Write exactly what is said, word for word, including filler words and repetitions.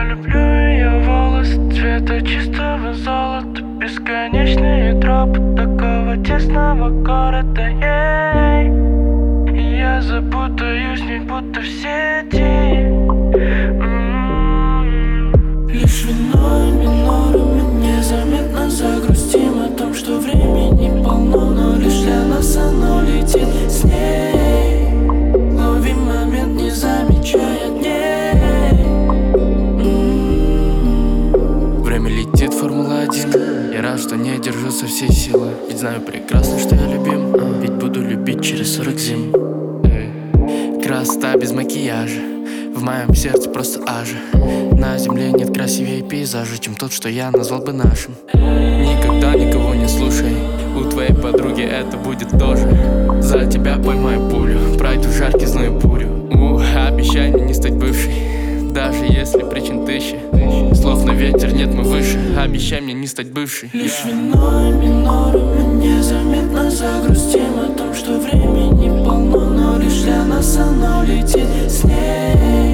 люблю ее волосы цвета чистого золота, бесконечные тропы такого тесного города. Ей, и я запутаюсь, не будто в сети. М-м-м. Лишь вино и минорами незаметно загрустим о том, что времени полно, но лишь для нас оно летит с ней. Ловим момент, не замечая дней. М-м-м. Время летит, Формула один. Я рад, что не держу со всей силы, ведь знаю прекрасно, что я любим, а, ведь буду любить через сорок зим. Эй. Красота без макияжа, в моем сердце просто ажа. На земле нет красивее пейзажа, чем тот, что я назвал бы нашим. Никогда никого не слушай, у твоей подруги это будет тоже. За тебя поймаю пулю, пройду жаркий зной бурю. У, обещай мне не стать бывшей, даже если причин тысячи. Слов на ветер нет, мы выше, обещай мне не стать бывшей. Лишь вино и минорами незаметно загрустим о том, что времени полно, но лишь для нас оно летит с ней.